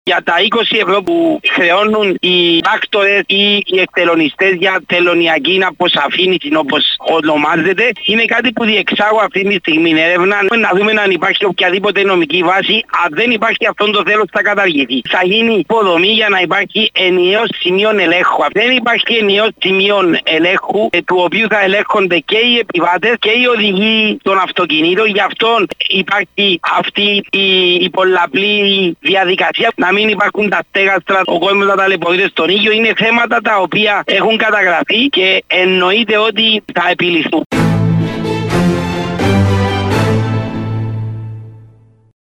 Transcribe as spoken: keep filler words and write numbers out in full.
για τα είκοσι ευρώ που χρεώνουν οι πράκτορες ή οι εκτελονιστές για τελωνιακή αποσαφήνιση, όπως ονομάζεται, είναι κάτι που διεξάγω αυτή τη στιγμή έρευνα να δούμε αν υπάρχει οποιαδήποτε νομική βάση. Αν δεν υπάρχει αυτό το τέλος θα καταργηθεί. Θα γίνει υποδομή για να υπάρχει ενιαίος σημείο ελέγχου. Δεν υπάρχει ενιαίος σημείο ελέγχου, του οποίου θα ελέγχονται και οι επιβάτες και οι οδηγοί των αυτοκινήτων. Γι' αυτό υπάρχει αυτή η, η πολλαπλή διαδικασία. Να μην υπάρχουν τα στέγαστρα, ο κόσμος να ταλαιπωρείται στον ήλιο. Είναι θέματα τα οποία έχουν καταγραφεί και εννοείται ότι θα επιληθούν.